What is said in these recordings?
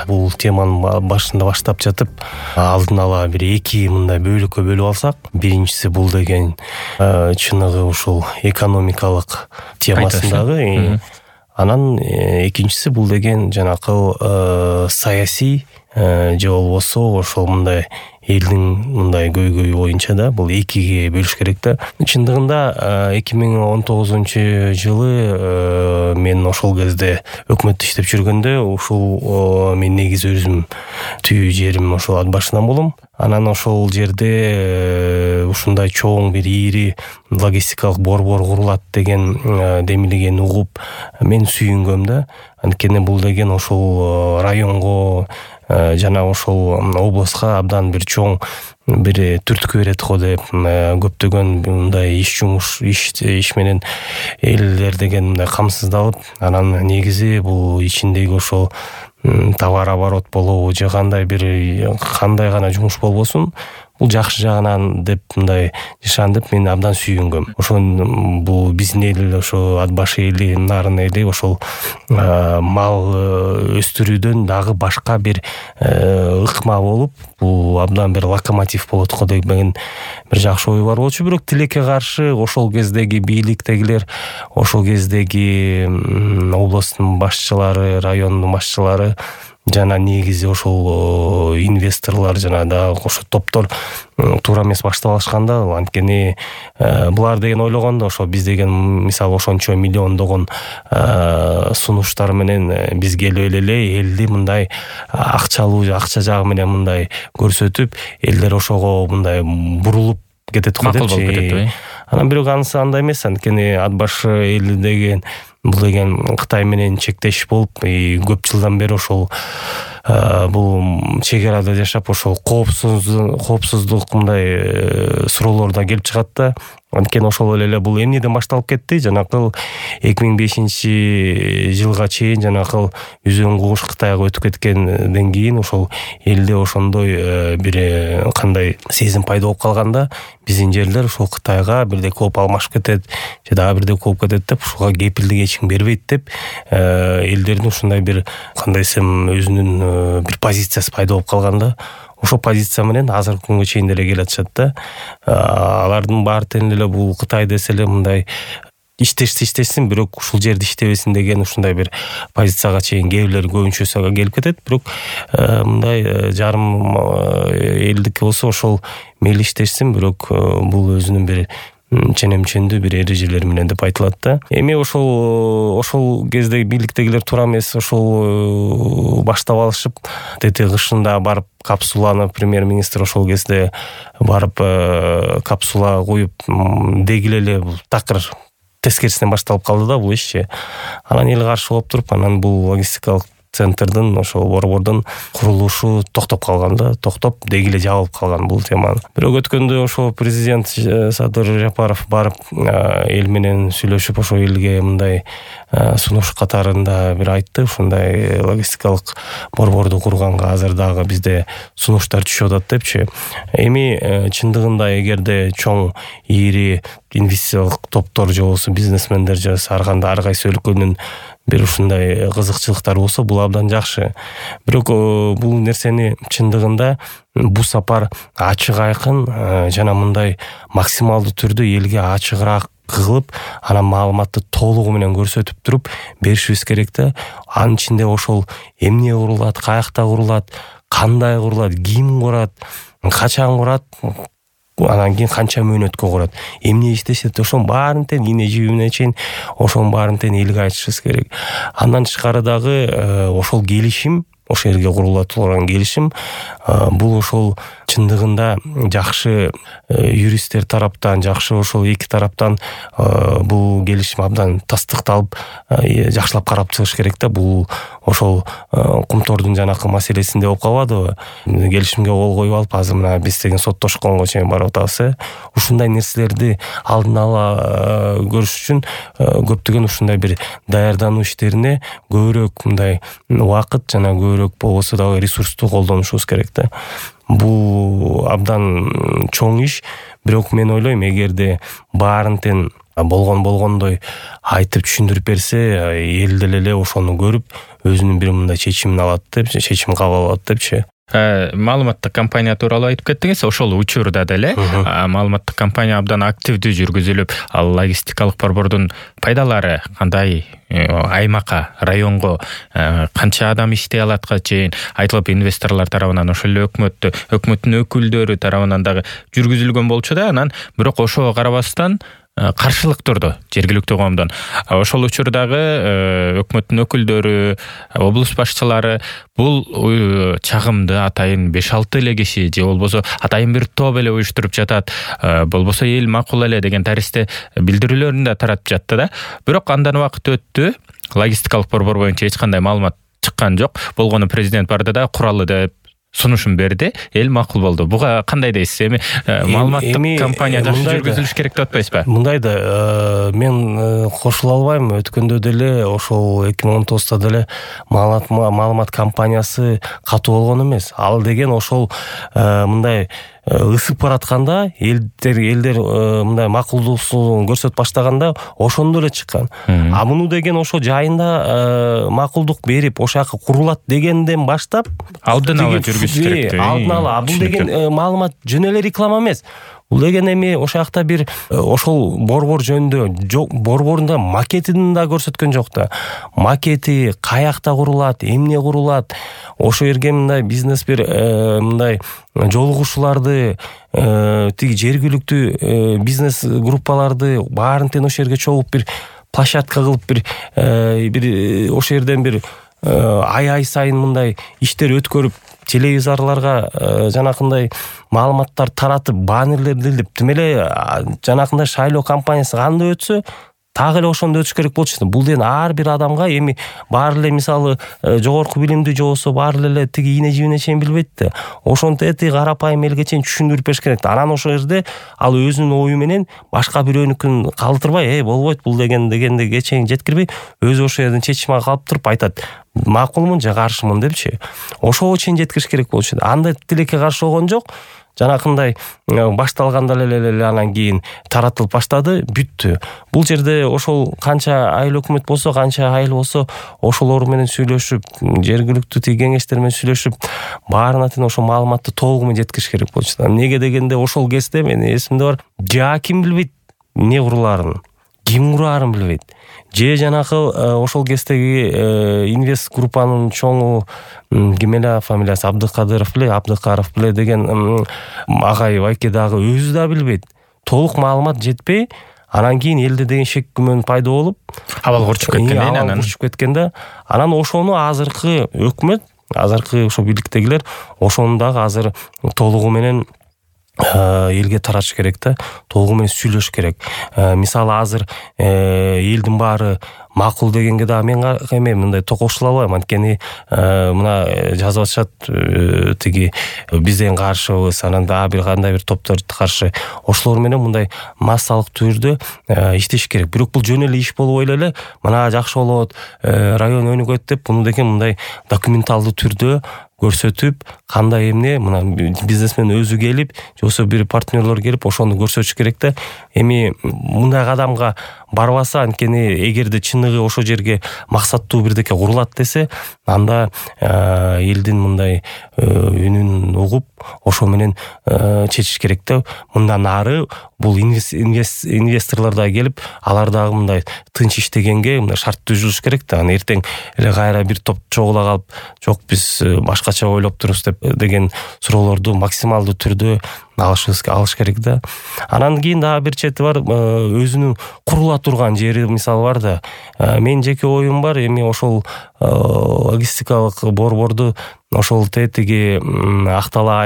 бул теманын башында баштап жатып алдын ала бир эки мындай бөлүккө бөлүп алсак, биринчиси бул деген чыныгы ушул экономикалык темасындагы, анан экинчиси бул деген жанакы саясий же болбосо ошол мындай элдин мындай көйгөйү боюнча да бул экиге бөлүш керек да. Чындыгында 2019 жылы мен ошол кезде өкмөттө иштеп жүргөндө ушул мен негизи өзүм түйүү жерим ошол ат башынан болом. Анан ошол жерде ушундай чоң бир ийри логистикалык борбор курулат деген демилгени угуп мен сүйүнгөм да. Анткени бул деген ошол районго жана ошол обласка абдан бир чоң бир түрткү берет го деп көптөгөн мындай иш менен элдер деген мындай камсыздалып, анан негизи бул ичиндеги ошол товар оборот болобу же кандай гана жумуш болбосун, бул жакшы жагынан деп мындай жашан деп мен абдан сүйүнгөм. Ошол бул биздин эл ошо ат башы эли, нарын эли ошол мал өстүрүүдөн дагы башка бир ыкма болуп, бул абдан бир локомотив болот го деген бир жакшы ой бар болчу. Бирок тилекке каршы ошол кездеги бийликтегилер, ошол кездеги областтын башчылары, райондун башчылары жана негизи ошол инвесторлор жана да ошо топтор туура эмес баштап алышканда, анткени булар деген ойлогондо ошо биз деген мисалы ошончо миллиондогон сунуштар менен биз келип эле элди мындай акча жагы менен мындай көрсөтүп, элдер ошого мындай бурулуп кетет го депчи. Анан бирок анысы андай эмес, анткени ат башы эли деген бул деген Кытай менен чектеш болуп, көп жылдан бери ошол бул чек арада жашап ошол коопсуздук мындай суроолор да келип чыгат да. Анткени ошол эле бул эмнеден башталып кетти? Жанакыл 2005 жылга чейин жанакыл үзөң кугуш Кытайга өтүп кеткенден кийин ошол элде ошондой бир кандай сезим пайда болуп калганда, биздин жерлер ошол Кытайга бирде кооп алмашып кетет же дагы бирде кооп кетет деп, ушуга кепилдик эч ким бербейт деп элдердин ушундай бир кандай десем өзүнүн бир позициясы пайда болуп калганда, ошол позиция менен азыркы күнгө чейин деле келатышат да. Алардын баары тең эле бул Кытай десе эле мындай иштешсин, бирок ушул жерде иштебесин деген ушундай бир позицияга чейин кээ бирлер көбүнчөсү келип кетет. Бирок мындай жарым элдики болсо ошол мейли иштешсин, бирок бул өзүнүн бир ченемчендүү бир эрежелери менен деп айтылат да. Эми ошол кезде бийликтегилер туура эмес ошол баштап алышып, тети кышында барып капсуланы премьер-министр ошол кезде барып капсула коюп дегиле эле такыр тескерисинен башталып калды да бул ишчи. Анан эл каршы болуп туруп, анан бул логистикалык центрдин ошол борбордун курулушу токтоп калган да, токтоп дегиле жабылып калган бул теманы. Бирок өткөндө ошо президент Садыр Жапаров барып эл менен сүйлөшүп, ошо элге мындай сунуш катарында бир айтты, ушундай логистикалык борборду курганга азыр дагы бизде сунуштар түшүп атат депчи. Эми чындыгында эгерде чоң ийри инвестициялык топтор же болбосо бизнесмендер же ар кайсы өлкөнүн бир ушундай кызыкчылыктар болсо, бул абдан жакшы. Бирок бул нерсени чындыгында бул сапар ачык айкын жана мындай максималдуу түрдө элге ачыгыраак кылып, анан маалыматты толугу менен көрсөтүп туруп беришибиз керек да. Анын ичинде ошол эмне курулат, каякта курулат, кандай курулат, ким курат, качан курат, анан кийин канча мөөнөткө курат, эмне иштешет, ошонун баарын тең ине жибине чейин ошонун баарын тең элге айтышыбыз керек. Андан тышкары дагы ошол келишим, ошол жерге курула турган келишим, бул ошол чындыгында жакшы юристтер тараптан, жакшы ошол эки тараптан бул келишим абдан тастыкталып, жакшылап карап чыгыш керек да. Бул ошол кумтордун жанакы маселесинде болуп калбадыбы? Келишимге кол коюп алып, азыр мына биз деген соттошконго чейин барып атабыз. Ушундай нерселерди алдын ала көрүш үчүн көптөгөн ушундай бир даярдануу иштерине көбүрөөк мындай убакыт жана көбүрөөк болбосо дагы ресурсту колдонушубуз керек да. Бул абдан чоң иш, бирок мен ойлойм, эгерде баарын тең болгондой айтып түшүндүрүп берсе, эл деле эле ошону көрүп өзүнүн бир мындай чечимин алат деп, чечим кабыл алат депчи. Маалыматтык кампания тууралуу айтып кеттиңиз. Ошол учурда деле маалыматтык кампания абдан активдүү жүргүзүлүп, ал логистикалык борбордун пайдалары кандай, аймакка, районго канча адам иштей алатка чейин айтылып, инвесторлор тарабынан, ошол эле өкмөттүн өкүлдөрү тарабынан дагы жүргүзүлгөн болчу да, анан бирок ошого карабастан каршылык турду жергиликтүү коомдон. Ошол учурдагы өкмөттүн өкүлдөрү, облус башчылары бул чагымды атайын 5-6 эле киши же болбосо атайын бир топ эле уюштуруп жатат, болбосо эл макул эле деген таристе билдирүүлөрүн да таратып жатты да. Бирок андан убакыт өттү, логистикалык борбор боюнча эч кандай маалымат чыккан жок. Болгону президент барды да куралы деп сунушун берди, эл макул болду. Буга кандай дейсиз? Эми маалыматтык кампания жакшы жүргүзүлүш керек деп атпайсызбы? Мындай да, мен кошула албайм. Өткөндө деле ошол 2019-да деле маалымат кампаниясы катуу болгон эмес. Ал деген ошол мындай ысып баратканда, элдер мындай макулдугун көрсөтүп баштаганда ошондо эле чыккан. А муну деген ошо жайында макулдук берип, ошол жака курулат дегенден баштап алдын ала жүргүзүш керек. Алдын ала. Бул деген маалымат жөн эле реклама эмес. Бул деген эми ошол жакта бир ошол борбор жөнүндө жок, борборунда макетин да көрсөткөн жок да. Макети каякта курулат, эмне курулат, ошо жерге мындай бизнес бир мындай жолугушууларды, тиги жергиликтүү бизнес группаларды баарын тең ошол жерге чогуп бир площадка кылып бир ошол жерден бир ай сайын мындай иштер өткөрүп, телевизорлорго жанакындай маалыматтар таратып, баннерлерди илип, тим эле жанакындай шайлоо кампаниясы кандай өтсө, так эле ошондо өтүш керек болчу. Бул деген ар бир адамга эми баары эле мисалы жогорку билимдүү же болсо баары эле тиги ийне жибине чейин билбейт да. Ошонтип эти карапайым элге чейин түшүндүрүп бериш керек. Анан ошол жерде ал өзүнүн ою менен башка бирөөнүкүн калтырбай, болбойт бул дегенге чейин жеткирбей, өзү ошол жерден чечим калып туруп айтат, макулмун же каршымын депчи. Ошого чейин жеткириш керек болчу. Андай тилекке каршы болгон жок. Жанакындай башталганда эле анан кийин таратылып баштады, бүттү. Бул жерде ошол канча айыл өкмөт болсо, канча айыл болсо, ошолор менен сүйлөшүп, жергиликтүү кеңештер менен сүйлөшүп, баарына тең ошол маалыматты толугу менен жеткириш керек болчу. Эмнеге дегенде ошол кезде менин эсимде бар, ким билбейт эмне курулаарын, ким курарын билбейт. Же жанакы ошол кездеги инвест группанын чоңу ким эле фамилиясы Абдыкаров беле деген агай байке дагы өзү да билбейт. Толук маалымат жетпей, анан кийин элде деген шек күмөн пайда болуп, абал курчуп кеткенде, анан ошону азыркы өкмөт, азыркы ошо бийликтегилер ошону дагы азыр толугу менен элге таратыш керек да, толугу менен сүйлөш керек. Мисалы азыр элдин баары макул дегенге да мен эми мындай токошула албайм. Анткени мына жазып атышат, тиги бизден каршыбыз, анан дагы бир кандай бир топторду каршы. Ошолор менен мындай массалык түрдө иштеш керек. Бирок бул жөн эле иш болбой эле, мына жакшы болот, район өнүгөт деп муну деген мындай документалдуу түрдө көрсөтүп, кандай эмне, мына бизнесмен өзү келип, же болсо бир партнерлор келип, ошону көрсөтүш керек да. Эми мындай кадамга барбаса, анткени эгерде чыныгы ошол жерге максаттуу бирдеке курулат десе, анда элдин мындай үнүн угуп, ошо менен чечиш керек да. Мындан ары бул инвесторлор да келип, алар дагы мындай тынч иштегенге мындай шарт түзүлүш керек да. Анан эртең эле кайра бир топ чогула калып, жок биз башкача ойлоп турубуз деген суроолорду максималдуу түрдө алыш керек да. Анан кийин дагы бир чети бар, өзүнүн курула турган жери мисалы бар да. Мен жеке оюм бар, эми ошол логистикалык борборду ошол тетиги Актала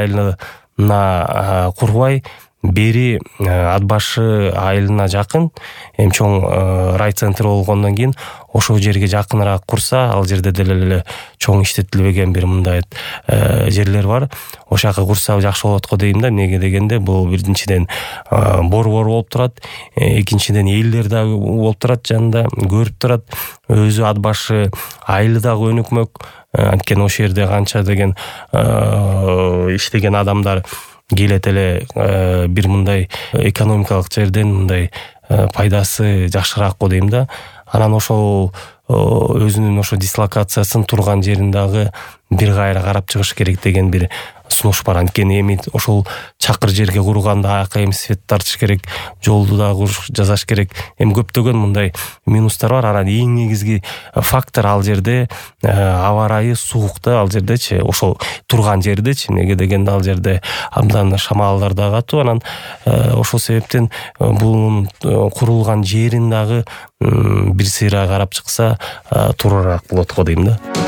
айылына курбай, бери Атбашы айылына жакын, эми чоң райцентр болгондон кийин ошол жерге жакыныраак курса, ал жерде деле чоң иштетилбеген бир мындай жерлер бар. Ошол жака курса жакшы болот го дейм да. Эмнеге дегенде, бул биринчиден борбор болуп турат, экинчиден элдер дагы болуп турат жанында, көрүп турат. Өзү Атбашы айылы дагы өнүкмөк. Анткени ошол жерде канча деген иштеген адамдар келет эле бир мындай экономикалык жерден мындай пайдасы жакшыраак го дейм да. Анан ошол өзүнүн ошо дислокациясын турган жерин дагы бир кайра карап чыгыш керек деген бир сунуш бар. Анткени эми ошол чакыр жерге курганда АКМ свет тартыш керек, жолду дагы жасаш керек. Эми көптөгөн мындай минустар бар. Анан эң негизги фактор ал жерде аба ырайы суук да, ал жердечи, ошол турган жердечи. Неге дегенде ал жерде абдан шамалдар да катуу. Анан ошол себептен бунун курулган жерин дагы бир сыйра карап чыкса туурараак болот го дейм да.